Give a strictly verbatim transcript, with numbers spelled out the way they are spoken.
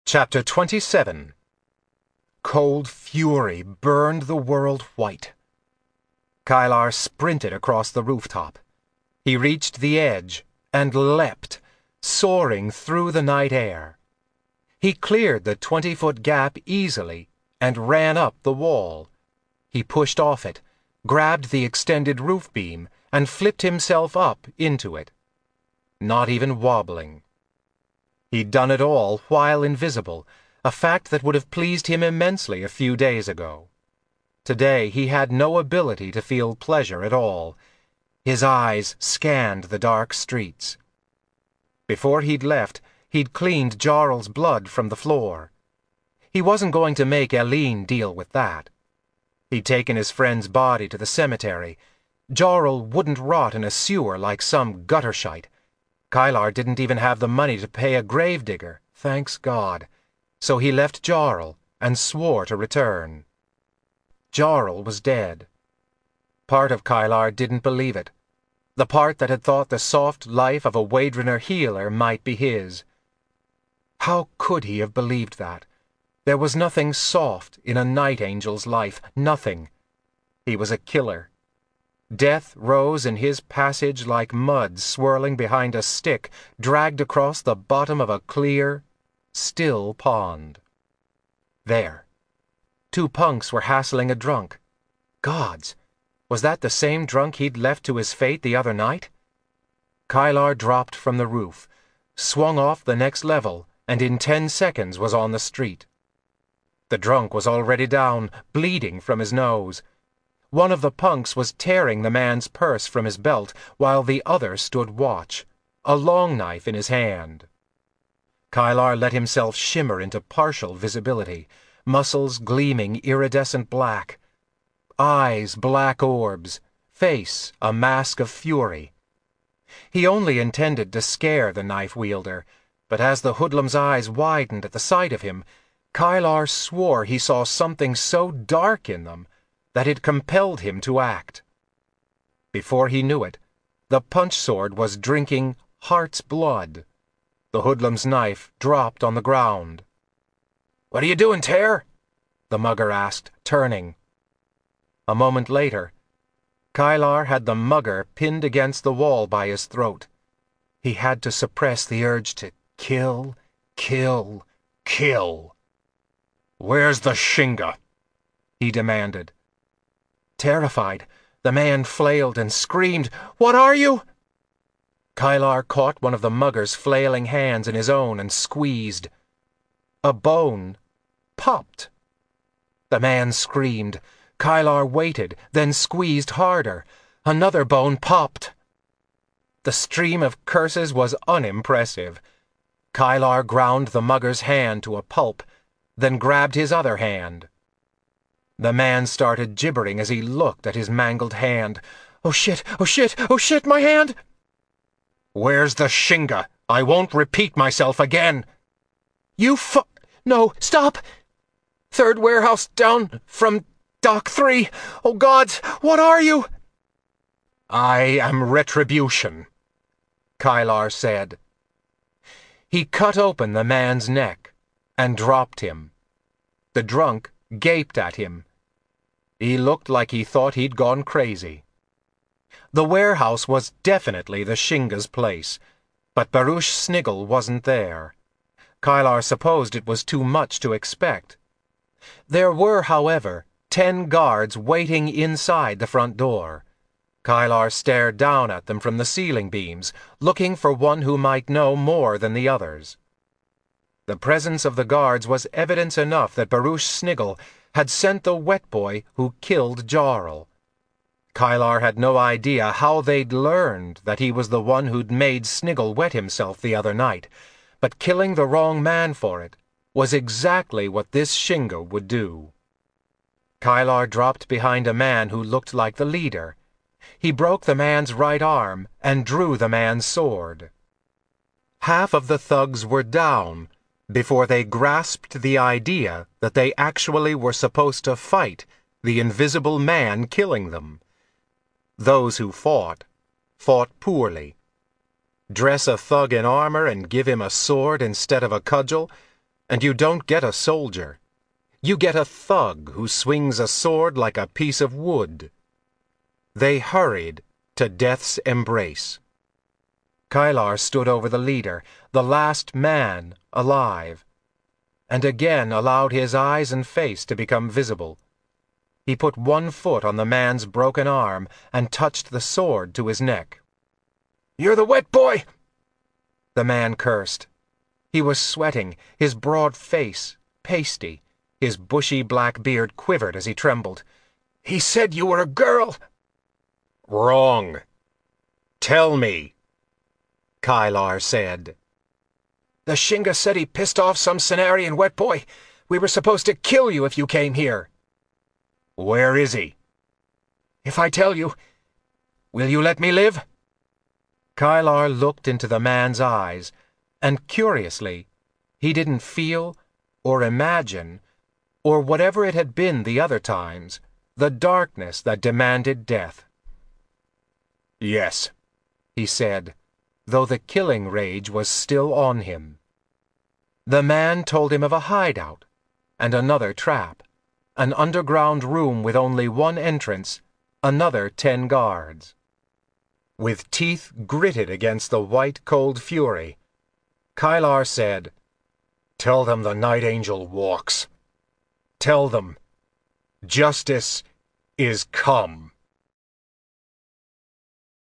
Chapter twenty-seven. Cold fury burned the world white. Kylar sprinted across the rooftop. He reached the edge and leapt, soaring through the night air. He cleared the twenty-foot gap easily and ran up the wall. He pushed off it, grabbed the extended roof beam, and flipped himself up into it. Not even wobbling. He'd done it all while invisible, a fact that would have pleased him immensely a few days ago. Today he had no ability to feel pleasure at all. His eyes scanned the dark streets. Before he'd left, he'd cleaned Jarl's blood from the floor. He wasn't going to make Eileen deal with that. He'd taken his friend's body to the cemetery. Jarl wouldn't rot in a sewer like some gutter shite. Kylar didn't even have the money to pay a gravedigger, thanks God. So he left Jarl and swore to return. Jarl was dead. Part of Kylar didn't believe it. The part that had thought the soft life of a Waydrener healer might be his. How could he have believed that? There was nothing soft in a night angel's life, nothing. He was a killer. Death rose in his passage like mud swirling behind a stick dragged across the bottom of a clear, still pond. There. Two punks were hassling a drunk. Gods, was that the same drunk he'd left to his fate the other night? Kylar dropped from the roof, swung off the next level, and in ten seconds was on the street. The drunk was already down, bleeding from his nose. One of the punks was tearing the man's purse from his belt, while the other stood watch, a long knife in his hand. Kylar let himself shimmer into partial visibility, muscles gleaming iridescent black, eyes black orbs, face a mask of fury. He only intended to scare the knife-wielder, but as the hoodlum's eyes widened at the sight of him, Kylar swore he saw something so dark in them that it compelled him to act. Before he knew it, the punch-sword was drinking heart's blood. The hoodlum's knife dropped on the ground. "What are you doing, Tear?" the mugger asked, turning. A moment later, Kylar had the mugger pinned against the wall by his throat. He had to suppress the urge to kill, kill, kill. "Where's the Shinga?" he demanded. Terrified, the man flailed and screamed, "What are you?" Kylar caught one of the mugger's flailing hands in his own and squeezed. A bone popped. The man screamed. Kylar waited, then squeezed harder. Another bone popped. The stream of curses was unimpressive. Kylar ground the mugger's hand to a pulp, then grabbed his other hand. The man started gibbering as he looked at his mangled hand. "Oh shit, oh shit, oh shit, my hand!" "Where's the Shinga? I won't repeat myself again." "You fu- No, stop! Third warehouse down from Dock three. Oh gods, what are you?" "I am Retribution," Kylar said. He cut open the man's neck and dropped him. The drunk gaped at him. He looked like he thought he'd gone crazy. The warehouse was definitely the Shinga's place, but Baruch Sniggle wasn't there. Kylar supposed it was too much to expect. There were, however, ten guards waiting inside the front door. Kylar stared down at them from the ceiling beams, looking for one who might know more than the others. The presence of the guards was evidence enough that Baruch Sniggle had sent the wet boy who killed Jarl. Kylar had no idea how they'd learned that he was the one who'd made Sniggle wet himself the other night, but killing the wrong man for it was exactly what this Shinga would do. Kylar dropped behind a man who looked like the leader. He broke the man's right arm and drew the man's sword. Half of the thugs were down before they grasped the idea that they actually were supposed to fight the invisible man killing them. Those who fought, fought poorly. Dress a thug in armor and give him a sword instead of a cudgel? And you don't get a soldier. You get a thug who swings a sword like a piece of wood. They hurried to death's embrace. Kylar stood over the leader, the last man alive, and again allowed his eyes and face to become visible. He put one foot on the man's broken arm and touched the sword to his neck. "You're the wet boy!" The man cursed. He was sweating, his broad face pasty. His bushy black beard quivered as he trembled. "He said you were a girl!" "Wrong. Tell me," Kylar said. "The Shinga said he pissed off some Cenarian, wet boy. We were supposed to kill you if you came here." "Where is he?" "If I tell you, will you let me live?" Kylar looked into the man's eyes, and curiously, he didn't feel or imagine, or whatever it had been the other times, the darkness that demanded death. "Yes," he said, though the killing rage was still on him. The man told him of a hideout, and another trap, an underground room with only one entrance, another ten guards. With teeth gritted against the white, cold fury, Kylar said, "Tell them the Night Angel walks. Tell them justice is come."